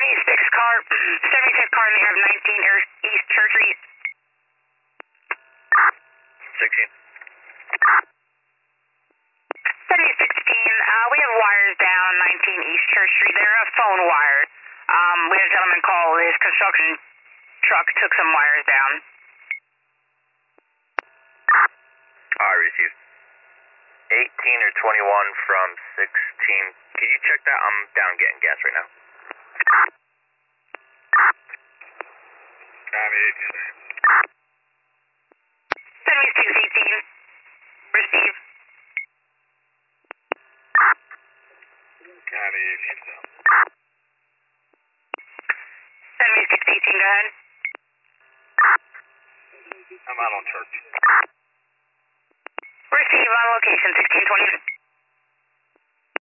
76 car, 76 car in the air of 19 East Church Street. 16. 7016, we have wires down 19 East Church Street. They're phone wires. We had a gentleman call his construction truck, took some wires down. I received 18 or 21 from 16. Can you check that? I'm down getting gas right now. Copy. 7618, receive. Copy. 7618, go ahead. I'm out on church. Receive on location 1620.